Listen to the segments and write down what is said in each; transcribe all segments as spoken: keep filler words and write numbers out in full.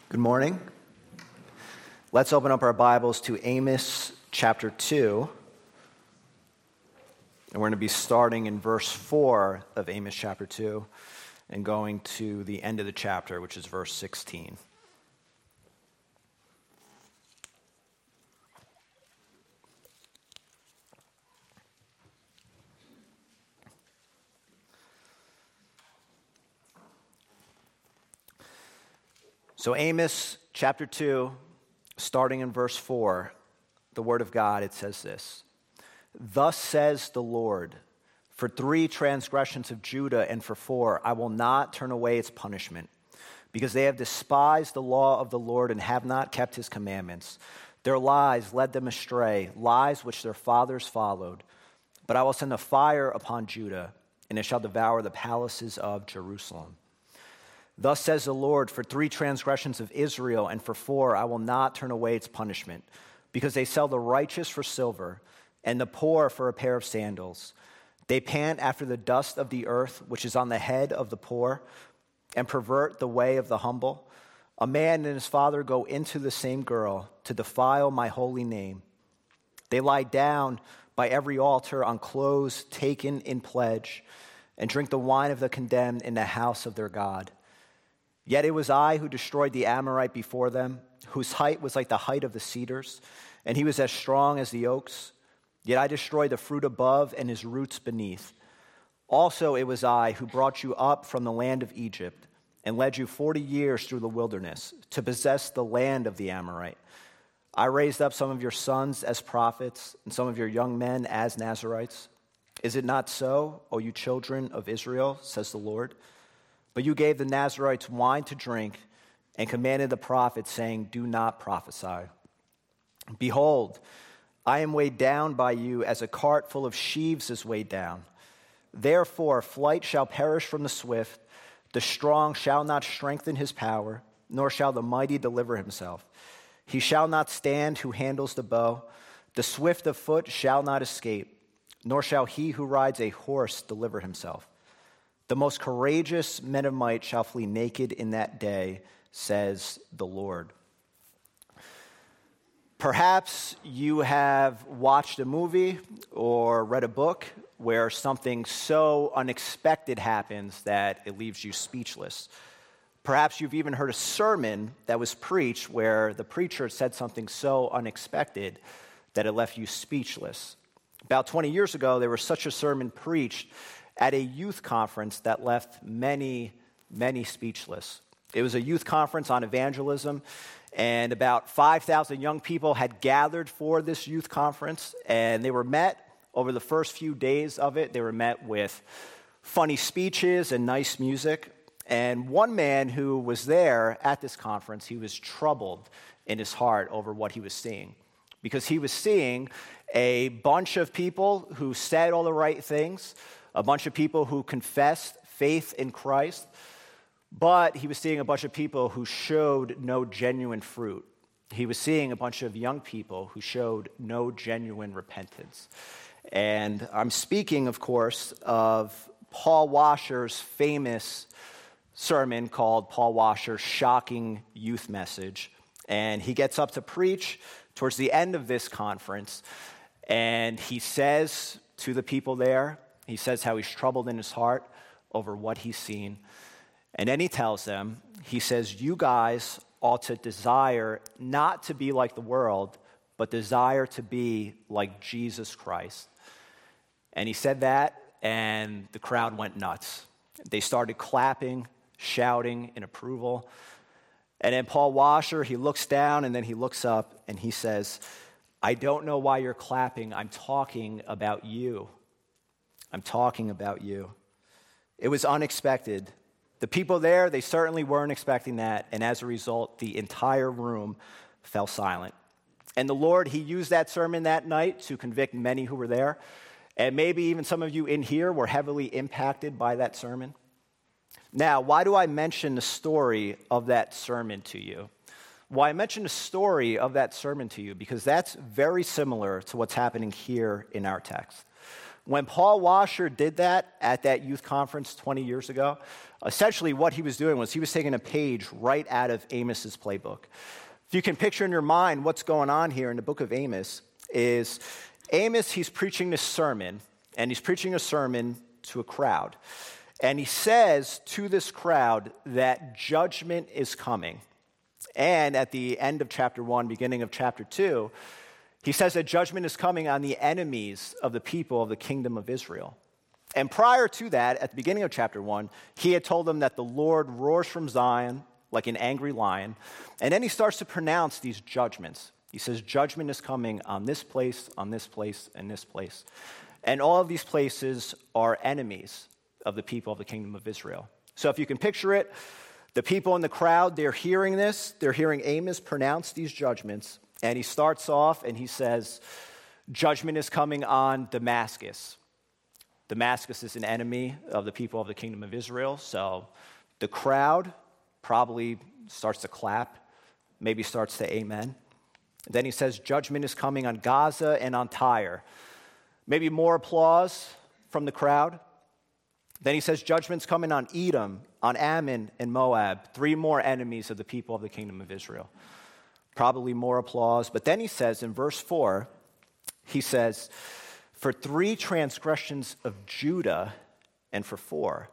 Good morning. Let's open up our Bibles to Amos chapter two. And we're going to be starting in verse four of Amos chapter two and going to the end of the chapter, which is verse sixteen. So Amos chapter two, starting in verse four, the word of God, it says this: Thus says the Lord, for three transgressions of Judah and for four, I will not turn away its punishment, because they have despised the law of the Lord and have not kept his commandments. Their lies led them astray, lies which their fathers followed. But I will send a fire upon Judah, and it shall devour the palaces of Jerusalem. Thus says the Lord, for three transgressions of Israel and for four, I will not turn away its punishment, because they sell the righteous for silver and the poor for a pair of sandals. They pant after the dust of the earth, which is on the head of the poor, and pervert the way of the humble. A man and his father go into the same girl to defile my holy name. They lie down by every altar on clothes taken in pledge, and drink the wine of the condemned in the house of their God. Yet it was I who destroyed the Amorite before them, whose height was like the height of the cedars, and he was as strong as the oaks. Yet I destroyed the fruit above and his roots beneath. Also it was I who brought you up from the land of Egypt and led you forty years through the wilderness to possess the land of the Amorite. I raised up some of your sons as prophets and some of your young men as Nazirites. Is it not so, O you children of Israel, says the Lord? But you gave the Nazirites wine to drink and commanded the prophets, saying, do not prophesy. Behold, I am weighed down by you as a cart full of sheaves is weighed down. Therefore, flight shall perish from the swift. The strong shall not strengthen his power, nor shall the mighty deliver himself. He shall not stand who handles the bow. The swift of foot shall not escape, nor shall he who rides a horse deliver himself. The most courageous men of might shall flee naked in that day, says the Lord. Perhaps you have watched a movie or read a book where something so unexpected happens that it leaves you speechless. Perhaps you've even heard a sermon that was preached where the preacher said something so unexpected that it left you speechless. About twenty years ago, there was such a sermon preached at a youth conference that left many, many speechless. It was a youth conference on evangelism, and about five thousand young people had gathered for this youth conference, and they were met over the first few days of it. They were met with funny speeches and nice music. And one man who was there at this conference, he was troubled in his heart over what he was seeing, because he was seeing a bunch of people who said all the right things, a bunch of people who confessed faith in Christ, but he was seeing a bunch of people who showed no genuine fruit. He was seeing a bunch of young people who showed no genuine repentance. And I'm speaking, of course, of Paul Washer's famous sermon called Paul Washer's Shocking Youth Message. And he gets up to preach towards the end of this conference, and he says to the people there, he says how he's troubled in his heart over what he's seen. And then he tells them, he says, you guys ought to desire not to be like the world, but desire to be like Jesus Christ. And he said that, and the crowd went nuts. They started clapping, shouting in approval. And then Paul Washer, he looks down, and then he looks up, and he says, I don't know why you're clapping. I'm talking about you. I'm talking about you. It was unexpected. The people there, they certainly weren't expecting that, and as a result, the entire room fell silent. And the Lord, he used that sermon that night to convict many who were there, and maybe even some of you in here were heavily impacted by that sermon. Now, why do I mention the story of that sermon to you? Well, I mention the story of that sermon to you because that's very similar to what's happening here in our text. When Paul Washer did that at that youth conference twenty years ago, essentially what he was doing was he was taking a page right out of Amos's playbook. If you can picture in your mind what's going on here in the book of Amos is Amos, he's preaching this sermon, and he's preaching a sermon to a crowd. And he says to this crowd that judgment is coming. And at the end of chapter one, beginning of chapter two, he says that judgment is coming on the enemies of the people of the kingdom of Israel. And prior to that, at the beginning of chapter one, he had told them that the Lord roars from Zion like an angry lion. And then he starts to pronounce these judgments. He says judgment is coming on this place, on this place, and this place. And all of these places are enemies of the people of the kingdom of Israel. So if you can picture it, the people in the crowd, they're hearing this. They're hearing Amos pronounce these judgments. And he starts off and he says, judgment is coming on Damascus. Damascus is an enemy of the people of the kingdom of Israel. So the crowd probably starts to clap, maybe starts to amen. And then he says, judgment is coming on Gaza and on Tyre. Maybe more applause from the crowd. Then he says, judgment's coming on Edom, on Ammon, and Moab, three more enemies of the people of the kingdom of Israel. Probably more applause. But then he says in verse four, he says, for three transgressions of Judah and for four.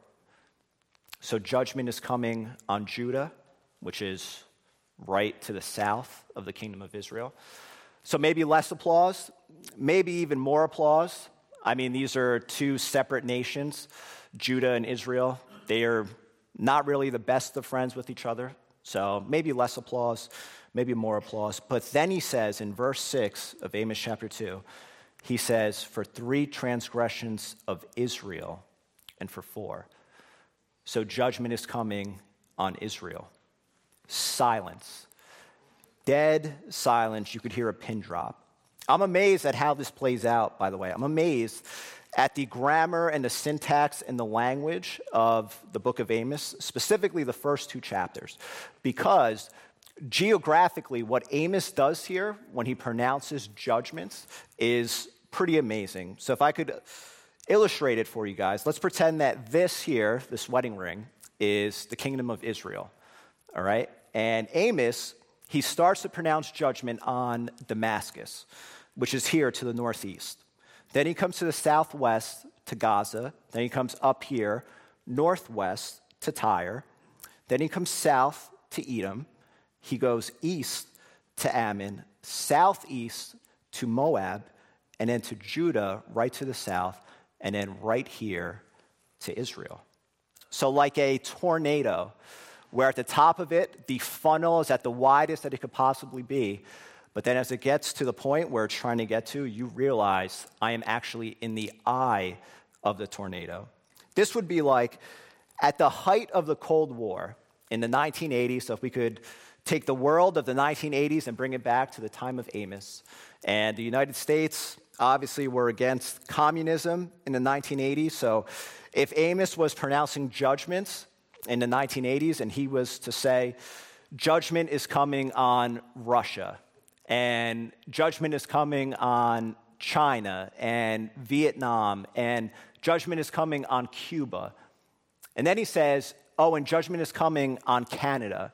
So judgment is coming on Judah, which is right to the south of the kingdom of Israel. So maybe less applause, maybe even more applause. I mean, these are two separate nations, Judah and Israel. They are not really the best of friends with each other. So maybe less applause, maybe more applause. But then he says in verse six of Amos chapter two, he says, for three transgressions of Israel and for four. So judgment is coming on Israel. Silence. Dead silence. You could hear a pin drop. I'm amazed at how this plays out, by the way. I'm amazed at the grammar and the syntax and the language of the book of Amos, specifically the first two chapters, because geographically, what Amos does here when he pronounces judgments is pretty amazing. So if I could illustrate it for you guys, let's pretend that this here, this wedding ring, is the kingdom of Israel, all right? And Amos, he starts to pronounce judgment on Damascus, which is here to the northeast. Then he comes to the southwest to Gaza. Then he comes up here, northwest to Tyre. Then he comes south to Edom. He goes east to Ammon, southeast to Moab, and then to Judah, right to the south, and then right here to Israel. So like a tornado, where at the top of it, the funnel is at the widest that it could possibly be. But then as it gets to the point where it's trying to get to, you realize I am actually in the eye of the tornado. This would be like at the height of the Cold War in the nineteen eighties. So if we could take the world of the nineteen eighties and bring it back to the time of Amos. And the United States, obviously, were against communism in the nineteen eighties. So if Amos was pronouncing judgments in the nineteen eighties and he was to say, judgment is coming on Russia, and judgment is coming on China and Vietnam, and judgment is coming on Cuba. And then he says, oh, and judgment is coming on Canada.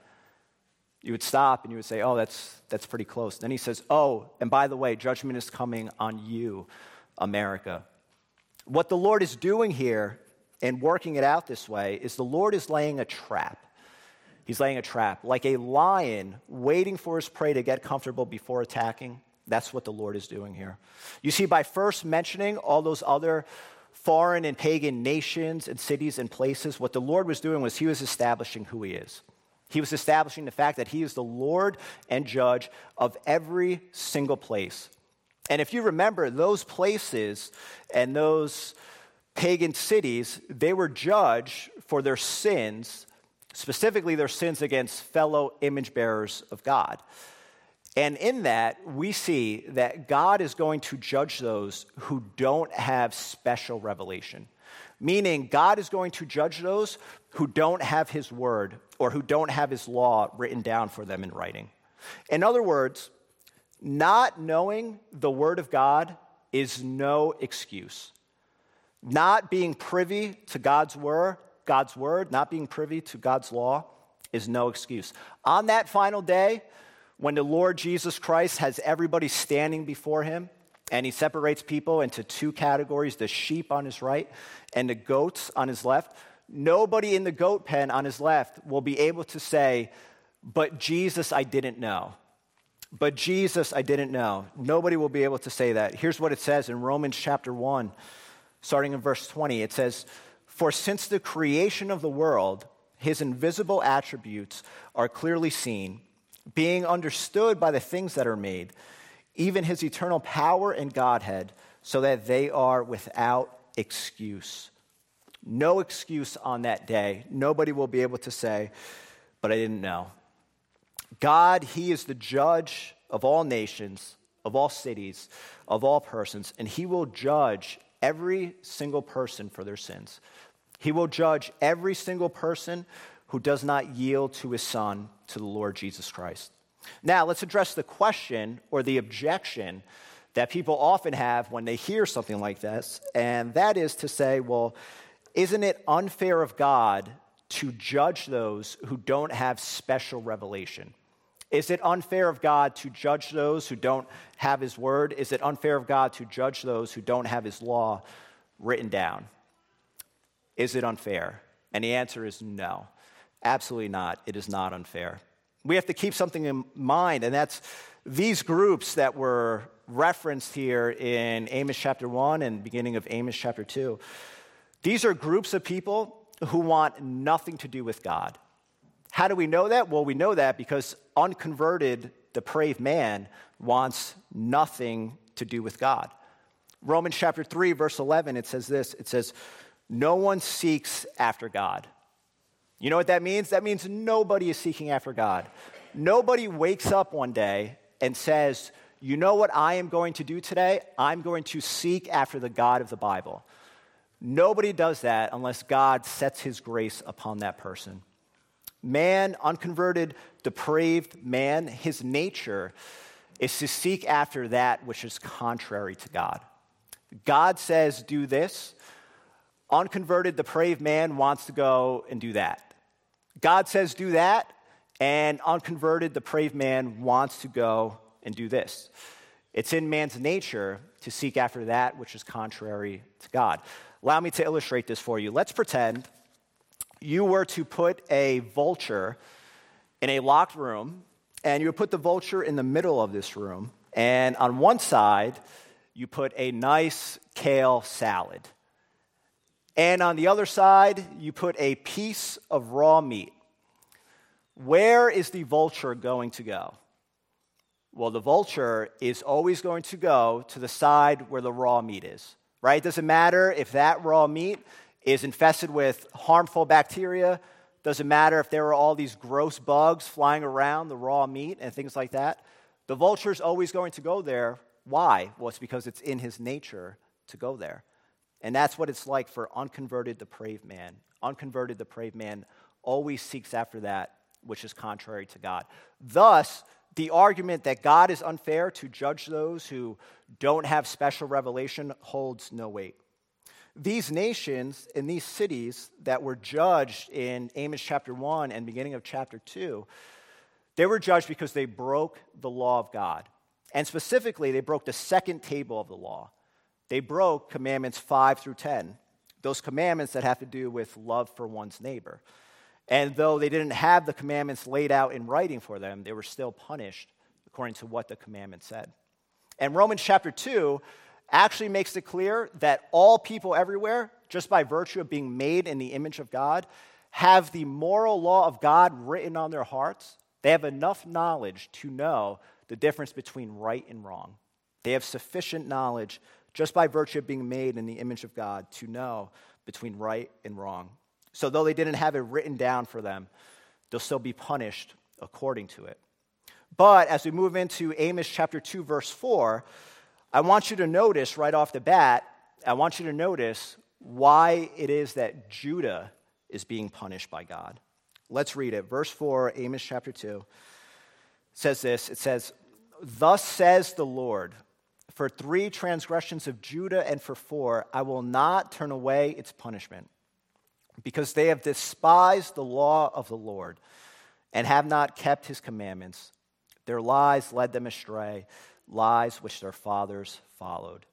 You would stop and you would say, oh, that's that's pretty close. Then he says, oh, and by the way, judgment is coming on you, America. What the Lord is doing here and working it out this way is the Lord is laying a trap. He's laying a trap, like a lion waiting for his prey to get comfortable before attacking. That's what the Lord is doing here. You see, by first mentioning all those other foreign and pagan nations and cities and places, what the Lord was doing was he was establishing who he is. He was establishing the fact that he is the Lord and judge of every single place. And if you remember, those places and those pagan cities, they were judged for their sins, specifically their sins against fellow image bearers of God. And in that, we see that God is going to judge those who don't have special revelation. Meaning, God is going to judge those who don't have his word or who don't have his law written down for them in writing. In other words, not knowing the word of God is no excuse. Not being privy to God's word, God's word, not being privy to God's law is no excuse. On that final day, when the Lord Jesus Christ has everybody standing before him, and he separates people into two categories, the sheep on his right and the goats on his left, nobody in the goat pen on his left will be able to say, but Jesus, I didn't know. But Jesus, I didn't know. Nobody will be able to say that. Here's what it says in Romans chapter one, starting in verse twenty. It says, for since the creation of the world, his invisible attributes are clearly seen, being understood by the things that are made, even his eternal power and Godhead, so that they are without excuse. No excuse on that day. Nobody will be able to say, but I didn't know. God, he is the judge of all nations, of all cities, of all persons, and he will judge every single person for their sins. He will judge every single person who does not yield to his Son, to the Lord Jesus Christ. Now, let's address the question or the objection that people often have when they hear something like this, and that is to say, well, isn't it unfair of God to judge those who don't have special revelation? Is it unfair of God to judge those who don't have his word? Is it unfair of God to judge those who don't have his law written down? Is it unfair? And the answer is no. Absolutely not. It is not unfair. We have to keep something in mind, and that's these groups that were referenced here in Amos chapter one and beginning of Amos chapter two. These are groups of people who want nothing to do with God. How do we know that? Well, we know that because unconverted, depraved man wants nothing to do with God. Romans chapter three, verse eleven, it says this. It says, no one seeks after God. You know what that means? That means nobody is seeking after God. Nobody wakes up one day and says, you know what I am going to do today? I'm going to seek after the God of the Bible. Nobody does that unless God sets his grace upon that person. Man, unconverted, depraved man, his nature is to seek after that which is contrary to God. God says, do this. Unconverted, depraved man wants to go and do that. God says, do that, and unconverted, depraved man wants to go and do this. It's in man's nature to seek after that which is contrary to God. Allow me to illustrate this for you. Let's pretend you were to put a vulture in a locked room, and you would put the vulture in the middle of this room, and on one side, you put a nice kale salad. And on the other side, you put a piece of raw meat. Where is the vulture going to go? Well, the vulture is always going to go to the side where the raw meat is, right? It doesn't matter if that raw meat is infested with harmful bacteria. Doesn't matter if there are all these gross bugs flying around the raw meat and things like that. The vulture is always going to go there. Why? Well, it's because it's in his nature to go there. And that's what it's like for unconverted, depraved man. Unconverted, depraved man always seeks after that which is contrary to God. Thus, the argument that God is unfair to judge those who don't have special revelation holds no weight. These nations and these cities that were judged in Amos chapter one and beginning of chapter two, they were judged because they broke the law of God. And specifically, they broke the second table of the law. They broke commandments five through ten, those commandments that have to do with love for one's neighbor. And though they didn't have the commandments laid out in writing for them, they were still punished according to what the commandment said. And Romans chapter two actually makes it clear that all people everywhere, just by virtue of being made in the image of God, have the moral law of God written on their hearts. They have enough knowledge to know the difference between right and wrong. They have sufficient knowledge just by virtue of being made in the image of God to know between right and wrong. So though they didn't have it written down for them, they'll still be punished according to it. But as we move into Amos chapter two, verse four, I want you to notice right off the bat, I want you to notice why it is that Judah is being punished by God. Let's read it. Verse four, Amos chapter two, says this. It says, "Thus says the Lord, For three transgressions of Judah and for four, I will not turn away its punishment, because they have despised the law of the Lord and have not kept his commandments. Their lies led them astray, lies which their fathers followed.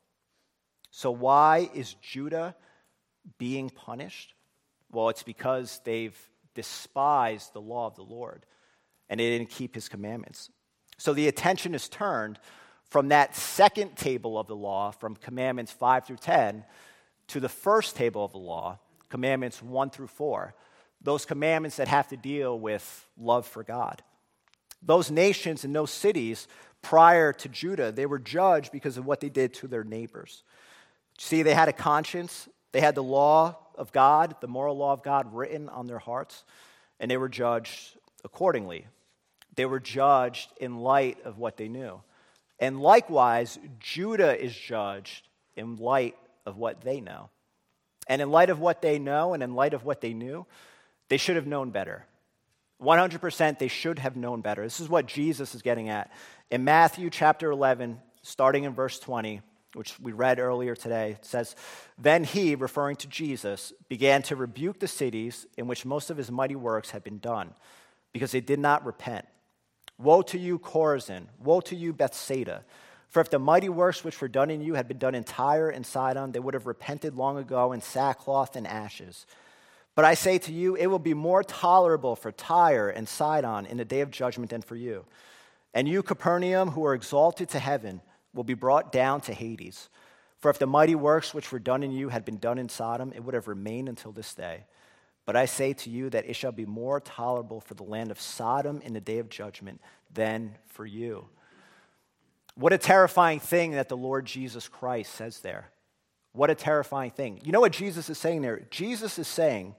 So why is Judah being punished? Well, it's because they've despised the law of the Lord and they didn't keep his commandments. So the attention is turned from that second table of the law, from commandments five through ten, to the first table of the law, commandments one through four. Those commandments that have to deal with love for God. Those nations and those cities prior to Judah, they were judged because of what they did to their neighbors. See, they had a conscience. They had the law of God, the moral law of God written on their hearts, and they were judged accordingly. They were judged in light of what they knew. And likewise, Judah is judged in light of what they know. And in light of what they know and in light of what they knew, they should have known better. one hundred percent they should have known better. This is what Jesus is getting at. In Matthew chapter eleven, starting in verse twenty, which we read earlier today, it says, "Then he," referring to Jesus, "began to rebuke the cities in which most of his mighty works had been done, because they did not repent. Woe to you, Chorazin! Woe to you, Bethsaida! For if the mighty works which were done in you had been done in Tyre and Sidon, they would have repented long ago in sackcloth and ashes. But I say to you, it will be more tolerable for Tyre and Sidon in the day of judgment than for you. And you, Capernaum, who are exalted to heaven, will be brought down to Hades. For if the mighty works which were done in you had been done in Sodom, it would have remained until this day. But I say to you that it shall be more tolerable for the land of Sodom in the day of judgment than for you." What a terrifying thing that the Lord Jesus Christ says there. What a terrifying thing. You know what Jesus is saying there? Jesus is saying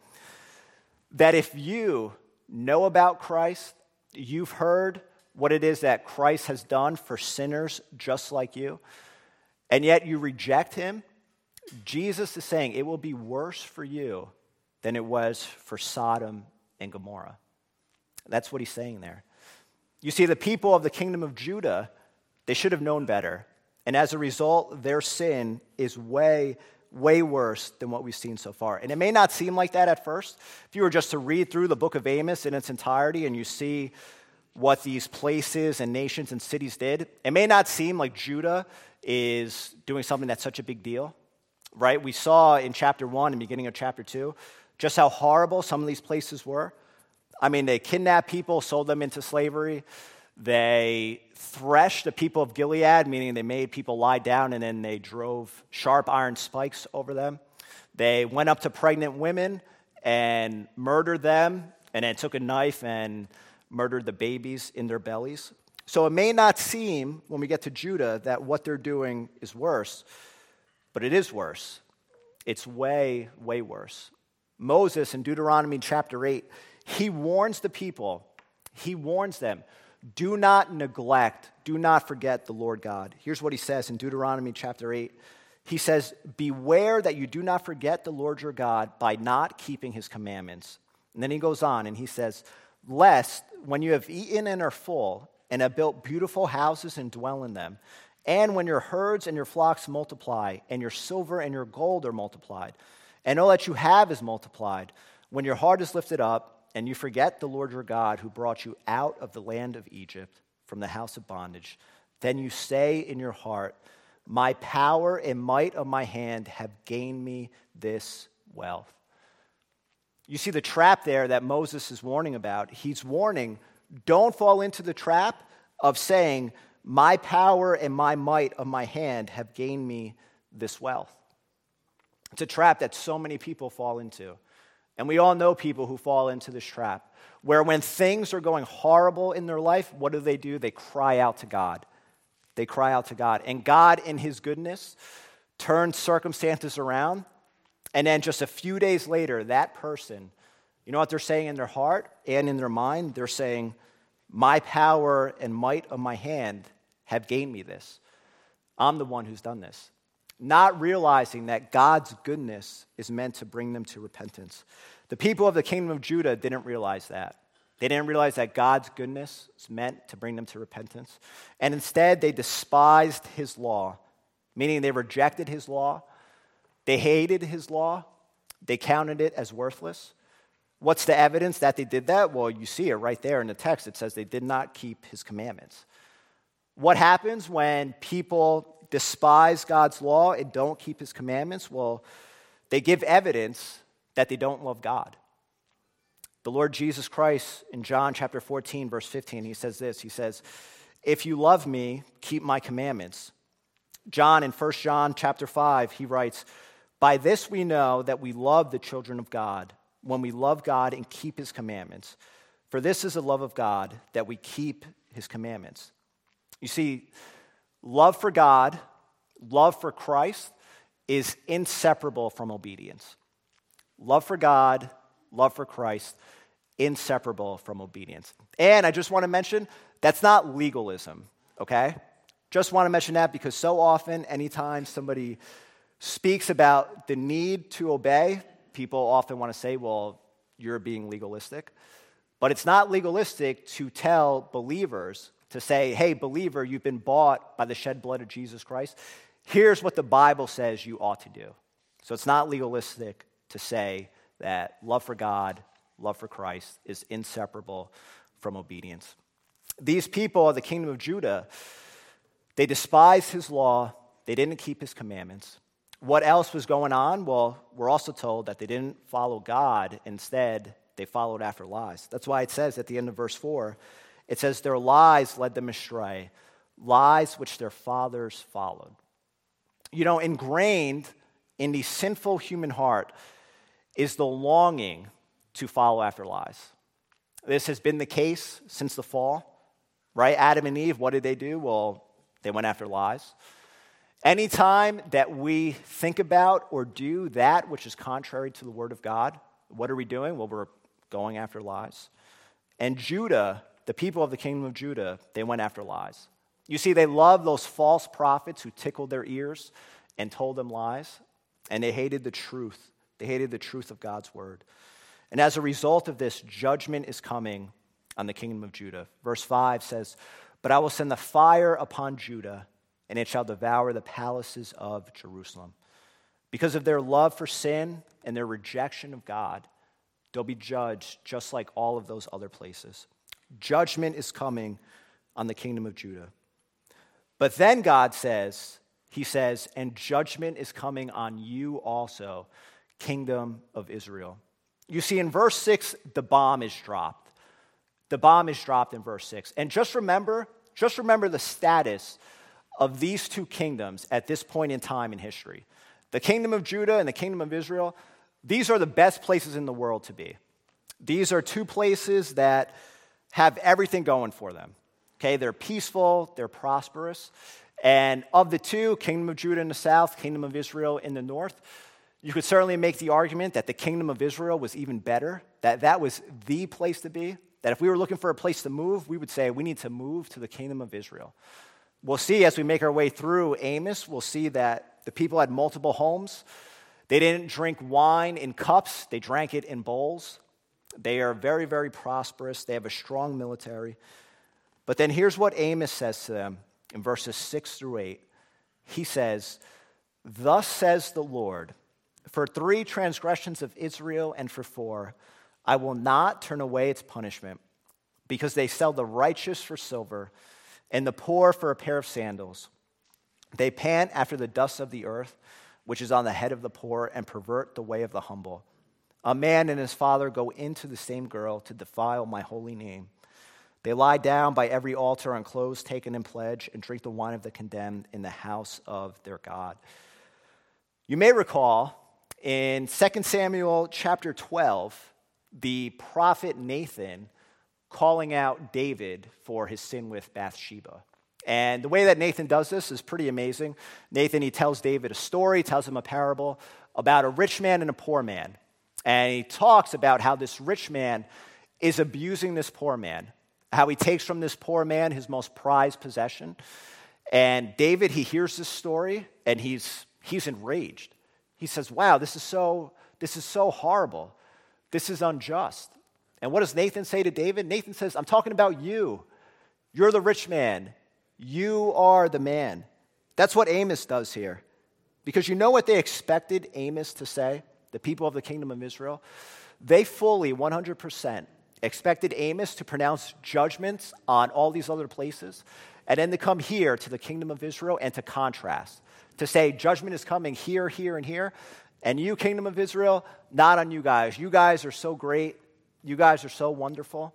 that if you know about Christ, you've heard what it is that Christ has done for sinners just like you, and yet you reject him, Jesus is saying it will be worse for you than it was for Sodom and Gomorrah. That's what he's saying there. You see, the people of the kingdom of Judah, they should have known better. And as a result, their sin is way, way worse than what we've seen so far. And it may not seem like that at first. If you were just to read through the book of Amos in its entirety and you see what these places and nations and cities did, it may not seem like Judah is doing something that's such a big deal, right? We saw in chapter one and beginning of chapter two just how horrible some of these places were. I mean, they kidnapped people, sold them into slavery. They threshed the people of Gilead, meaning they made people lie down and then they drove sharp iron spikes over them. They went up to pregnant women and murdered them and then took a knife and murdered the babies in their bellies. So it may not seem, when we get to Judah, that what they're doing is worse, but it is worse. It's way, way worse. Moses in Deuteronomy chapter eight, he warns the people, he warns them, do not neglect, do not forget the Lord God. Here's what he says in Deuteronomy chapter eight. He says, beware that you do not forget the Lord your God by not keeping his commandments. And then he goes on and he says, lest when you have eaten and are full and have built beautiful houses and dwell in them, and when your herds and your flocks multiply and your silver and your gold are multiplied, and all that you have is multiplied, when your heart is lifted up and you forget the Lord your God who brought you out of the land of Egypt from the house of bondage, then you say in your heart, my power and might of my hand have gained me this wealth. You see the trap there that Moses is warning about. He's warning, don't fall into the trap of saying, my power and my might of my hand have gained me this wealth. It's a trap that so many people fall into. And we all know people who fall into this trap, where when things are going horrible in their life, what do they do? They cry out to God. They cry out to God. And God, in his goodness, turns circumstances around. And then just a few days later, that person, you know what they're saying in their heart and in their mind? They're saying, my power and might of my hand have gained me this. I'm the one who's done this. Not realizing that God's goodness is meant to bring them to repentance. The people of the kingdom of Judah didn't realize that. They didn't realize that God's goodness was meant to bring them to repentance. And instead, they despised his law, meaning they rejected his law. They hated his law. They counted it as worthless. What's the evidence that they did that? Well, you see it right there in the text. It says they did not keep his commandments. What happens when people despise God's law and don't keep his commandments? Well, they give evidence that they don't love God. The Lord Jesus Christ in John chapter fourteen, verse fifteen, he says this. He says, if you love me, keep my commandments. John in First John chapter five, he writes, by this we know that we love the children of God, when we love God and keep his commandments. For this is the love of God, that we keep his commandments. You see, love for God, love for Christ is inseparable from obedience. Love for God, love for Christ, inseparable from obedience. And I just want to mention, that's not legalism, okay? Just want to mention that because so often, anytime somebody speaks about the need to obey, people often want to say, well, you're being legalistic. But it's not legalistic to tell believers, to say, hey, believer, you've been bought by the shed blood of Jesus Christ. Here's what the Bible says you ought to do. So it's not legalistic to say that love for God, love for Christ is inseparable from obedience. These people of the kingdom of Judah, they despised his law. They didn't keep his commandments. What else was going on? Well, we're also told that they didn't follow God. Instead, they followed after lies. That's why it says at the end of verse four, it says, their lies led them astray, lies which their fathers followed. You know, ingrained in the sinful human heart is the longing to follow after lies. This has been the case since the fall, right? Adam and Eve, what did they do? Well, they went after lies. Anytime that we think about or do that which is contrary to the word of God, what are we doing? Well, we're going after lies. And Judah, the people of the kingdom of Judah, they went after lies. You see, they loved those false prophets who tickled their ears and told them lies, and they hated the truth. They hated the truth of God's word. And as a result of this, judgment is coming on the kingdom of Judah. Verse five says, but I will send the fire upon Judah, and it shall devour the palaces of Jerusalem. Because of their love for sin and their rejection of God, they'll be judged just like all of those other places. Judgment is coming on the kingdom of Judah. But then God says, he says, and judgment is coming on you also, kingdom of Israel. You see, in verse six, the bomb is dropped. The bomb is dropped in verse six. And just remember, just remember the status of these two kingdoms at this point in time in history. The kingdom of Judah and the kingdom of Israel, these are the best places in the world to be. These are two places that have everything going for them. Okay, they're peaceful, they're prosperous. And of the two, kingdom of Judah in the south, kingdom of Israel in the north, you could certainly make the argument that the kingdom of Israel was even better, that that was the place to be, that if we were looking for a place to move, we would say we need to move to the kingdom of Israel. We'll see as we make our way through Amos, we'll see that the people had multiple homes. They didn't drink wine in cups, they drank it in bowls. They are very, very prosperous. They have a strong military. But then here's what Amos says to them in verses six through eight. He says, thus says the Lord, for three transgressions of Israel and for four, I will not turn away its punishment, because they sell the righteous for silver and the poor for a pair of sandals. They pant after the dust of the earth, which is on the head of the poor, and pervert the way of the humble. A man and his father go into the same girl to defile my holy name. They lie down by every altar on clothes taken in pledge and drink the wine of the condemned in the house of their God. You may recall in Second Samuel chapter twelve, the prophet Nathan calling out David for his sin with Bathsheba. And the way that Nathan does this is pretty amazing. Nathan, he tells David a story, tells him a parable about a rich man and a poor man. And he talks about how this rich man is abusing this poor man, how he takes from this poor man his most prized possession. And David, he hears this story, and he's he's enraged. He says, wow, this is so, this is so horrible. This is unjust. And what does Nathan say to David? Nathan says, I'm talking about you. You're the rich man. You are the man. That's what Amos does here. Because you know what they expected Amos to say, the people of the kingdom of Israel? They fully, one hundred percent, expected Amos to pronounce judgments on all these other places, and then to come here to the kingdom of Israel and to contrast, to say judgment is coming here, here, and here, and you, kingdom of Israel, not on you guys. You guys are so great. You guys are so wonderful.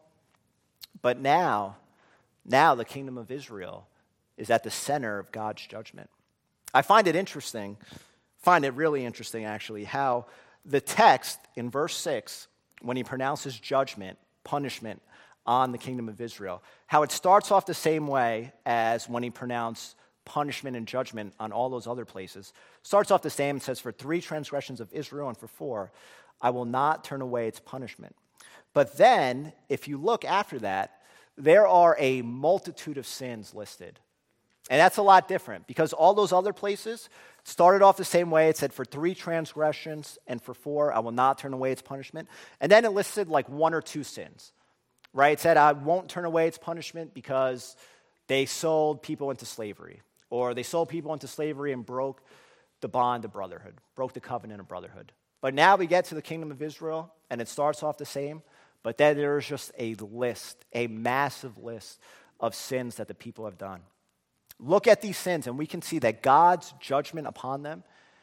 But now, now the kingdom of Israel is at the center of God's judgment. I find it interesting, find it really interesting actually, how the text in verse six, when he pronounces judgment, punishment on the kingdom of Israel, how it starts off the same way as when he pronounced punishment and judgment on all those other places. Starts off the same, it says, for three transgressions of Israel and for four, I will not turn away its punishment. But then, if you look after that, there are a multitude of sins listed. And that's a lot different because all those other places started off the same way. It said, for three transgressions and for four, I will not turn away its punishment. And then it listed like one or two sins, right? It said, I won't turn away its punishment because they sold people into slavery, or they sold people into slavery and broke the bond of brotherhood, broke the covenant of brotherhood. But now we get to the kingdom of Israel, and it starts off the same, but then there's just a list, a massive list of sins that the people have done. Look at these sins, and we can see that God's judgment upon them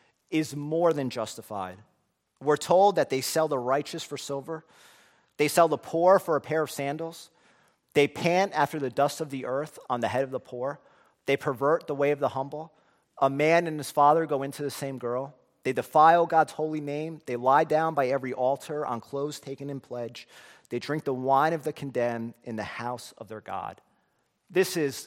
is more than justified. We're told that they sell the righteous for silver. They sell the poor for a pair of sandals. They pant after the dust of the earth on the head of the poor. They pervert the way of the humble. A man and his father go into the same girl. They defile God's holy name. They lie down by every altar on clothes taken in pledge. They drink the wine of the condemned in the house of their God. This is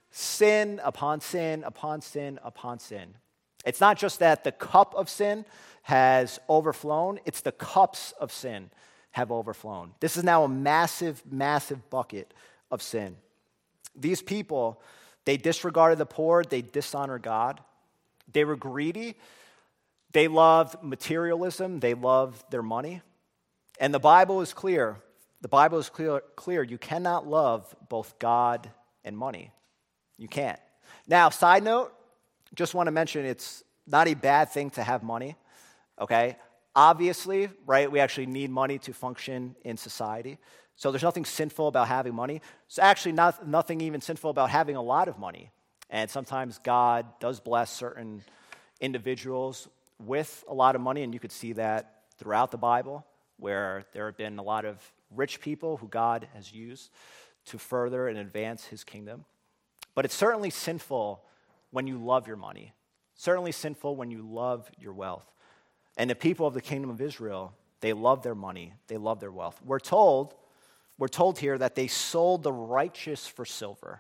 sin upon sin upon sin upon sin. It's not just that the cup of sin has overflown, it's the cups of sin have overflown. This is now a massive, massive bucket of sin. These people, they disregarded the poor, they dishonored God. They were greedy. They loved materialism. They loved their money. And the Bible is clear. The Bible is clear, clear. You cannot love both God and money. You can't. Now, side note, just want to mention it's not a bad thing to have money, okay? Obviously, right, we actually need money to function in society. So there's nothing sinful about having money. It's actually not, nothing even sinful about having a lot of money. And sometimes God does bless certain individuals with a lot of money, and you could see that throughout the Bible, where there have been a lot of rich people who God has used to further and advance his kingdom. But it's certainly sinful when you love your money. Certainly sinful when you love your wealth. And the people of the kingdom of Israel, they love their money. They love their wealth. We're told, we're told here that they sold the righteous for silver.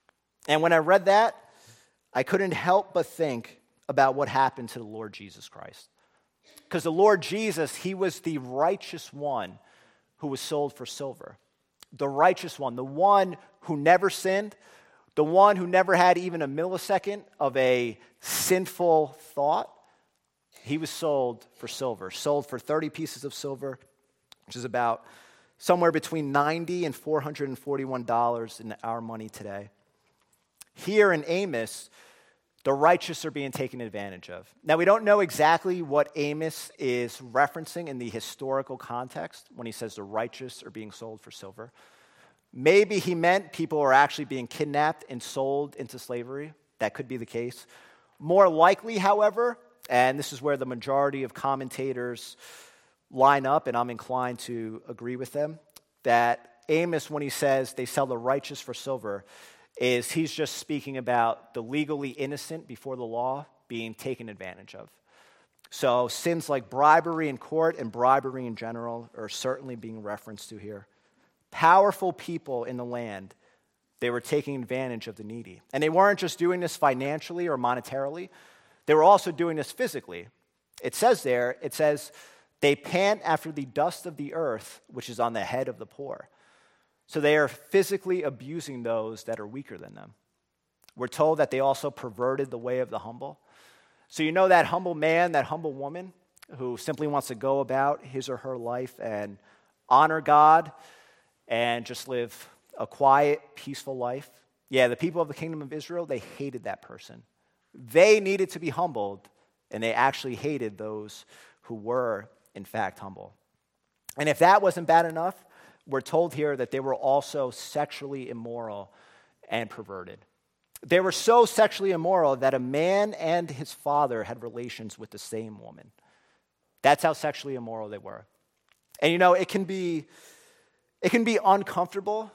And when I read that, I couldn't help but think about what happened to the Lord Jesus Christ. Because the Lord Jesus, he was the righteous one who was sold for silver. The righteous one, the one who never sinned, the one who never had even a millisecond of a sinful thought, he was sold for silver, sold for thirty pieces of silver, which is about somewhere between ninety and four hundred forty-one dollars in our money today. Here in Amos, the righteous are being taken advantage of. Now, we don't know exactly what Amos is referencing in the historical context when he says the righteous are being sold for silver. Maybe he meant people are actually being kidnapped and sold into slavery. That could be the case. More likely, however, and this is where the majority of commentators line up, and I'm inclined to agree with them, that Amos, when he says they sell the righteous for silver, is he's just speaking about the legally innocent before the law being taken advantage of. So sins like bribery in court and bribery in general are certainly being referenced to here. Powerful people in the land, they were taking advantage of the needy. And they weren't just doing this financially or monetarily. They were also doing this physically. It says there, it says, they pant after the dust of the earth, which is on the head of the poor. So they are physically abusing those that are weaker than them. We're told that they also perverted the way of the humble. So you know that humble man, that humble woman who simply wants to go about his or her life and honor God and just live a quiet, peaceful life. Yeah, the people of the kingdom of Israel, they hated that person. They needed to be humbled, and they actually hated those who were, in fact, humble. And if that wasn't bad enough, we're told here that they were also sexually immoral and perverted. They were so sexually immoral that a man and his father had relations with the same woman. That's how sexually immoral they were. And you know, it can be it can be uncomfortable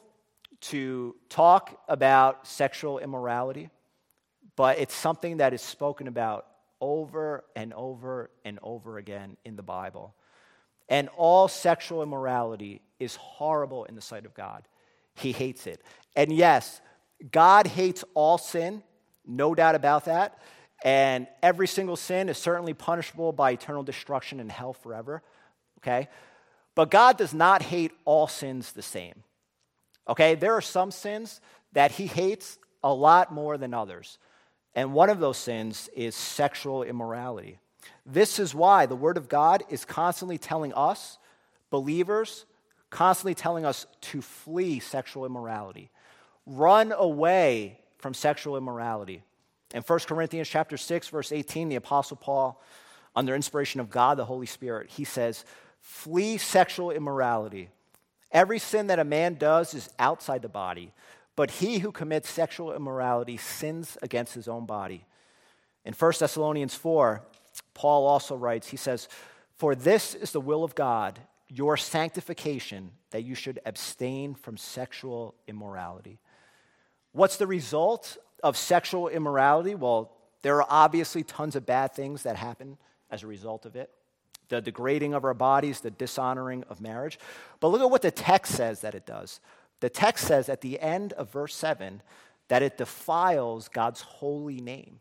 to talk about sexual immorality, but it's something that is spoken about over and over and over again in the Bible. And all sexual immorality is horrible in the sight of God. He hates it. And yes, God hates all sin, no doubt about that. And every single sin is certainly punishable by eternal destruction and hell forever, okay? But God does not hate all sins the same, okay? There are some sins that he hates a lot more than others. And one of those sins is sexual immorality. This is why the Word of God is constantly telling us, believers, constantly telling us to flee sexual immorality. Run away from sexual immorality. In First Corinthians chapter six, verse eighteen, the Apostle Paul, under inspiration of God, the Holy Spirit, he says, flee sexual immorality. Every sin that a man does is outside the body, but he who commits sexual immorality sins against his own body. In First Thessalonians four, Paul also writes, he says, for this is the will of God, your sanctification, that you should abstain from sexual immorality. What's the result of sexual immorality? Well, there are obviously tons of bad things that happen as a result of it. The degrading of our bodies, the dishonoring of marriage. But look at what the text says that it does. The text says at the end of verse seven that it defiles God's holy name.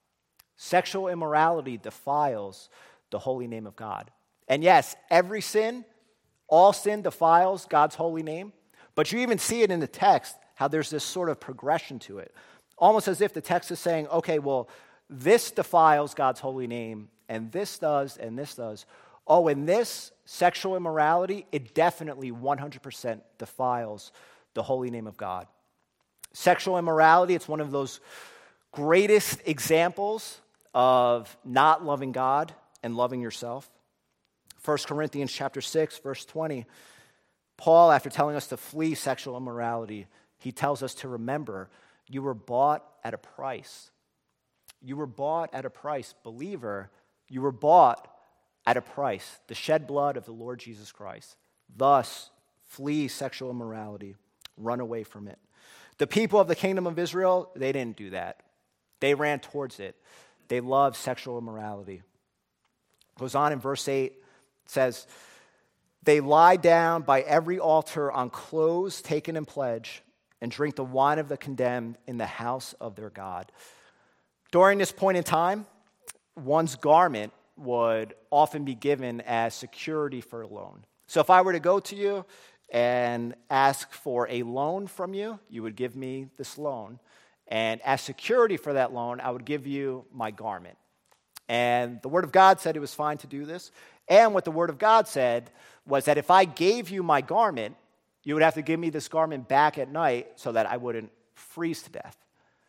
Sexual immorality defiles the holy name of God. And yes, every sin, all sin defiles God's holy name. But you even see it in the text, how there's this sort of progression to it. Almost as if the text is saying, okay, well, this defiles God's holy name, and this does, and this does. Oh, and this, sexual immorality, it definitely one hundred percent defiles the holy name of God. Sexual immorality, it's one of those greatest examples of not loving God and loving yourself. First Corinthians chapter six, verse twenty, Paul, after telling us to flee sexual immorality, he tells us to remember, you were bought at a price. You were bought at a price. Believer, you were bought at a price, the shed blood of the Lord Jesus Christ. Thus, flee sexual immorality. Run away from it. The people of the kingdom of Israel, they didn't do that. They ran towards it. They loved sexual immorality. It goes on in verse eight, it says, they lie down by every altar on clothes taken in pledge and drink the wine of the condemned in the house of their God. During this point in time, one's garment would often be given as security for a loan. So if I were to go to you and ask for a loan from you, you would give me this loan. And as security for that loan, I would give you my garment. And the Word of God said it was fine to do this. And what the Word of God said was that if I gave you my garment, you would have to give me this garment back at night so that I wouldn't freeze to death.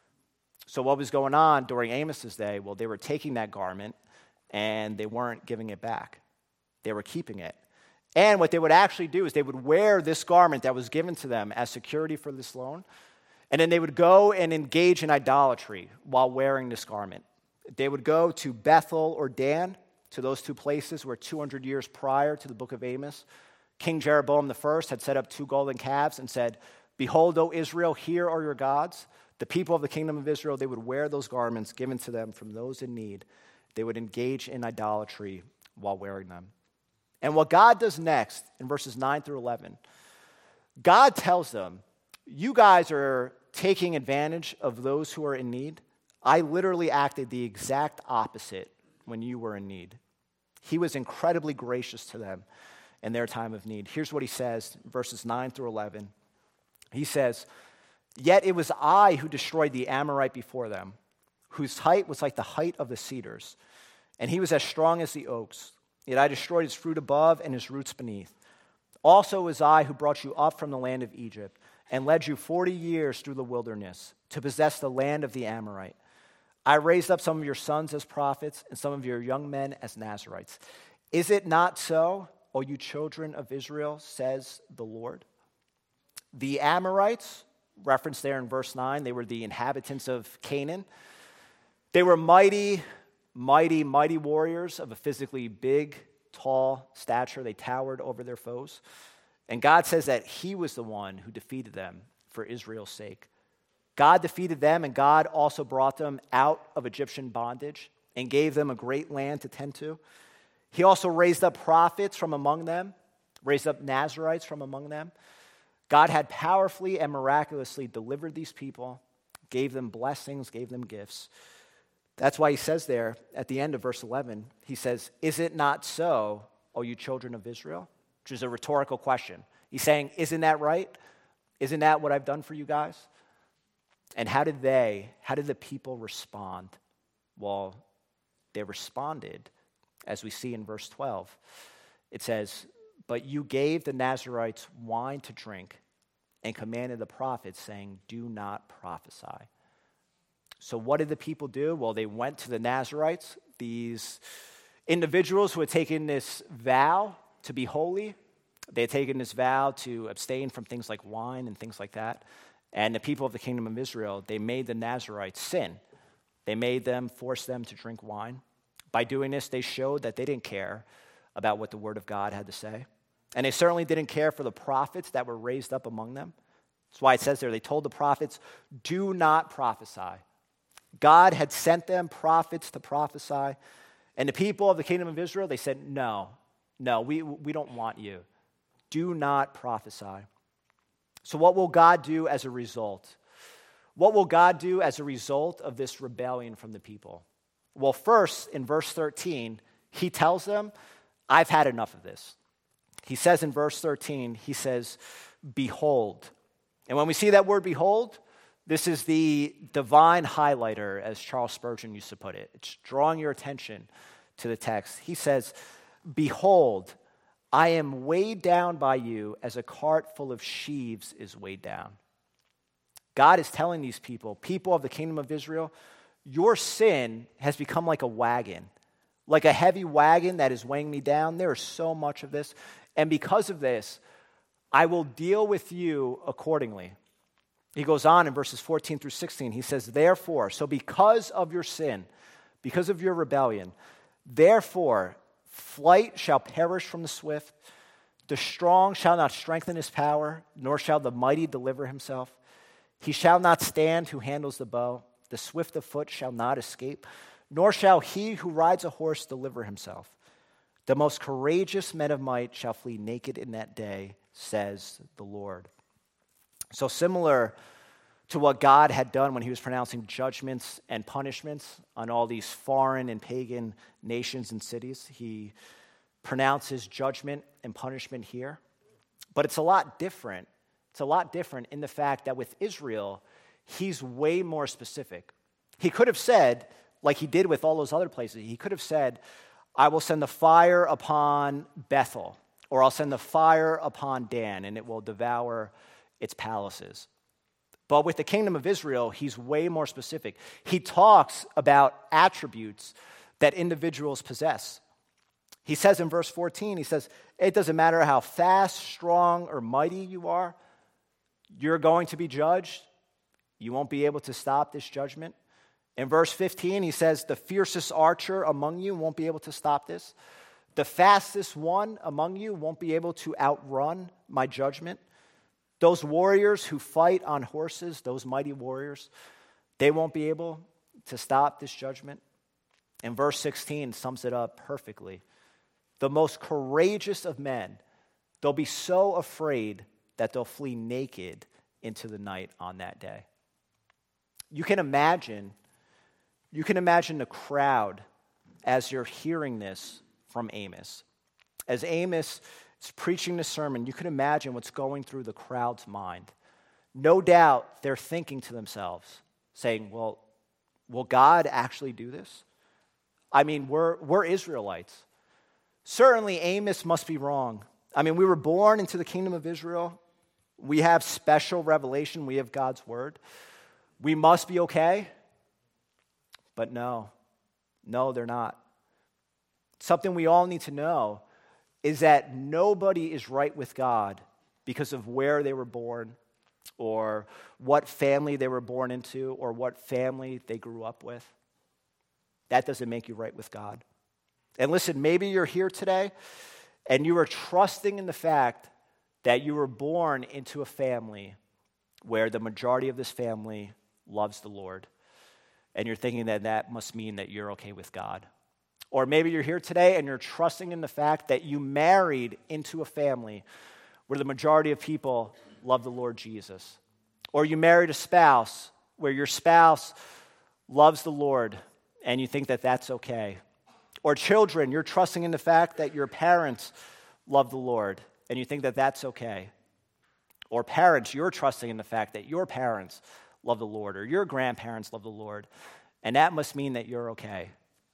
So what was going on during Amos's day? Well, they were taking that garment and they weren't giving it back. They were keeping it. And what they would actually do is they would wear this garment that was given to them as security for this loan, and then they would go and engage in idolatry while wearing this garment. They would go to Bethel or Dan, to those two places where two hundred years prior to the book of Amos, King Jeroboam the First had set up two golden calves and said, behold, O Israel, here are your gods. The people of the kingdom of Israel, they would wear those garments given to them from those in need. They would engage in idolatry while wearing them. And what God does next in verses nine through eleven, God tells them, you guys are taking advantage of those who are in need. I literally acted the exact opposite when you were in need. He was incredibly gracious to them in their time of need. Here's what he says, verses nine through eleven. He says, yet it was I who destroyed the Amorite before them, whose height was like the height of the cedars, and he was as strong as the oaks. Yet I destroyed his fruit above and his roots beneath. Also it was I who brought you up from the land of Egypt and led you forty years through the wilderness to possess the land of the Amorite. I raised up some of your sons as prophets and some of your young men as Nazirites. Is it not so, O you children of Israel, says the Lord? The Amorites, referenced there in verse nine, they were the inhabitants of Canaan. They were mighty, mighty, mighty warriors of a physically big, tall stature. They towered over their foes. And God says that he was the one who defeated them for Israel's sake. God defeated them, and God also brought them out of Egyptian bondage and gave them a great land to tend to. He also raised up prophets from among them, raised up Nazirites from among them. God had powerfully and miraculously delivered these people, gave them blessings, gave them gifts. That's why he says there at the end of verse eleven, he says, is it not so, O you children of Israel? Which is a rhetorical question. He's saying, isn't that right? Isn't that what I've done for you guys? And how did they, how did the people respond? Well, they responded, as we see in verse twelve. It says, but you gave the Nazirites wine to drink and commanded the prophets, saying, do not prophesy. So what did the people do? Well, they went to the Nazirites, these individuals who had taken this vow to be holy. They had taken this vow to abstain from things like wine and things like that. And the people of the kingdom of Israel, they made the Nazirites sin. They made them, forced them to drink wine. By doing this, they showed that they didn't care about what the word of God had to say. And they certainly didn't care for the prophets that were raised up among them. That's why it says there, they told the prophets, do not prophesy. God had sent them prophets to prophesy. And the people of the kingdom of Israel, they said, no, no, we, we don't want you. Do not prophesy. So what will God do as a result? What will God do as a result of this rebellion from the people? Well, first, in verse thirteen, he tells them, I've had enough of this. He says in verse thirteen, he says, behold. And when we see that word behold, this is the divine highlighter, as Charles Spurgeon used to put it. It's drawing your attention to the text. He says, behold, I am weighed down by you as a cart full of sheaves is weighed down. God is telling these people, people of the kingdom of Israel, your sin has become like a wagon, like a heavy wagon that is weighing me down. There is so much of this. And because of this, I will deal with you accordingly. He goes on in verses fourteen through sixteen. He says, therefore, so because of your sin, because of your rebellion, therefore, flight shall perish from the swift. The strong shall not strengthen his power, nor shall the mighty deliver himself. He shall not stand who handles the bow. The swift of foot shall not escape, nor shall he who rides a horse deliver himself. The most courageous men of might shall flee naked in that day, says the Lord. So similar to what God had done when he was pronouncing judgments and punishments on all these foreign and pagan nations and cities, he pronounces judgment and punishment here. But it's a lot different. It's a lot different in the fact that with Israel, he's way more specific. He could have said, like he did with all those other places, he could have said, I will send the fire upon Bethel, or I'll send the fire upon Dan, and it will devour its palaces. But with the kingdom of Israel, he's way more specific. He talks about attributes that individuals possess. He says in verse fourteen, he says, it doesn't matter how fast, strong, or mighty you are, you're going to be judged. You won't be able to stop this judgment. In verse fifteen, he says, the fiercest archer among you won't be able to stop this. The fastest one among you won't be able to outrun my judgment. Those warriors who fight on horses, those mighty warriors, they won't be able to stop this judgment. And verse sixteen sums it up perfectly. The most courageous of men, they'll be so afraid that they'll flee naked into the night on that day. You can imagine, you can imagine the crowd as you're hearing this from Amos. As Amos is preaching the sermon, you can imagine what's going through the crowd's mind. No doubt they're thinking to themselves, saying, well, will God actually do this? I mean, we're, we're Israelites. Certainly Amos must be wrong. I mean, we were born into the kingdom of Israel. We have special revelation. We have God's word. We must be okay. But no, no, they're not. Something we all need to know is that nobody is right with God because of where they were born or what family they were born into or what family they grew up with. That doesn't make you right with God. And listen, maybe you're here today and you are trusting in the fact that you were born into a family where the majority of this family loves the Lord. And you're thinking that that must mean that you're okay with God. Or maybe you're here today and you're trusting in the fact that you married into a family where the majority of people love the Lord Jesus. Or you married a spouse where your spouse loves the Lord and you think that that's okay. Or children, you're trusting in the fact that your parents love the Lord and you think that that's okay. Or parents, you're trusting in the fact that your parents love the Lord or your grandparents love the Lord, and that must mean that you're okay.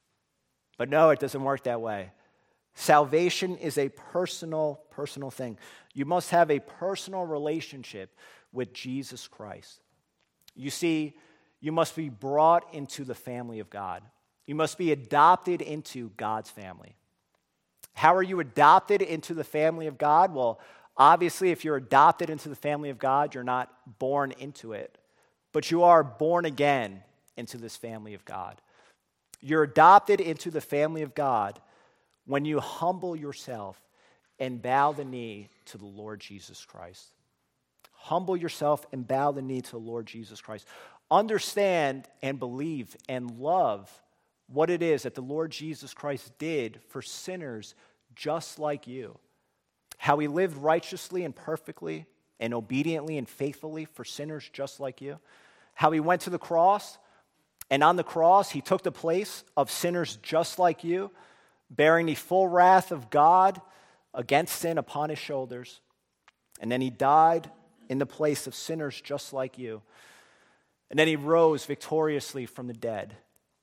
But no, it doesn't work that way. Salvation is a personal, personal thing. You must have a personal relationship with Jesus Christ. You see, you must be brought into the family of God. You must be adopted into God's family. How are you adopted into the family of God? Well, obviously, if you're adopted into the family of God, you're not born into it. But you are born again into this family of God. You're adopted into the family of God when you humble yourself and bow the knee to the Lord Jesus Christ. Humble yourself and bow the knee to the Lord Jesus Christ. Understand and believe and love what it is that the Lord Jesus Christ did for sinners just like you. How he lived righteously and perfectly and obediently and faithfully for sinners just like you. How he went to the cross, and on the cross he took the place of sinners just like you, bearing the full wrath of God against sin upon his shoulders. And then he died in the place of sinners just like you. And then he rose victoriously from the dead.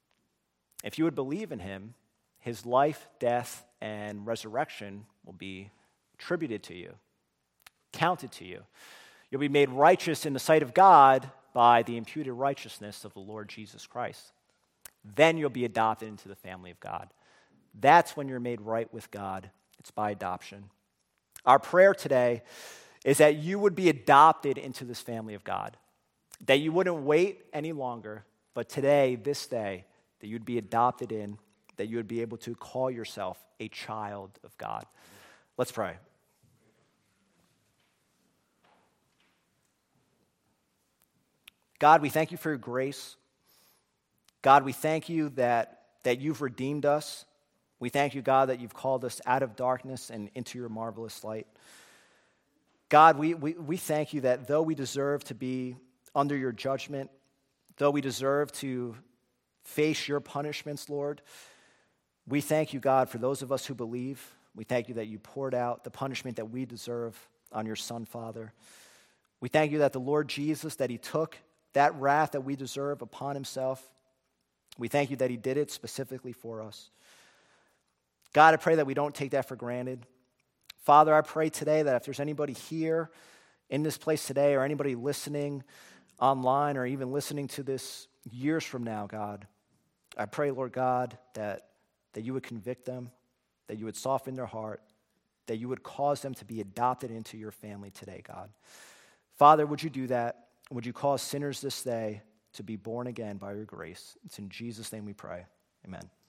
If you would believe in him, his life, death, and resurrection will be attributed to you, counted to you. You'll be made righteous in the sight of God by the imputed righteousness of the Lord Jesus Christ. Then you'll be adopted into the family of God. That's when you're made right with God. It's by adoption. Our prayer today is that you would be adopted into this family of God, that you wouldn't wait any longer, but today, this day, that you'd be adopted in, that you would be able to call yourself a child of God. Let's pray. God, we thank you for your grace. God, we thank you that, that you've redeemed us. We thank you, God, that you've called us out of darkness and into your marvelous light. God, we, we, we thank you that though we deserve to be under your judgment, though we deserve to face your punishments, Lord, we thank you, God, for those of us who believe. We thank you that you poured out the punishment that we deserve on your Son, Father. We thank you that the Lord Jesus, that he took that wrath that we deserve upon himself. We thank you that he did it specifically for us. God, I pray that we don't take that for granted. Father, I pray today that if there's anybody here in this place today or anybody listening online or even listening to this years from now, God, I pray, Lord God, that, that you would convict them, that you would soften their heart, that you would cause them to be adopted into your family today, God. Father, would you do that? Would you cause sinners this day to be born again by your grace? It's in Jesus' name we pray. Amen.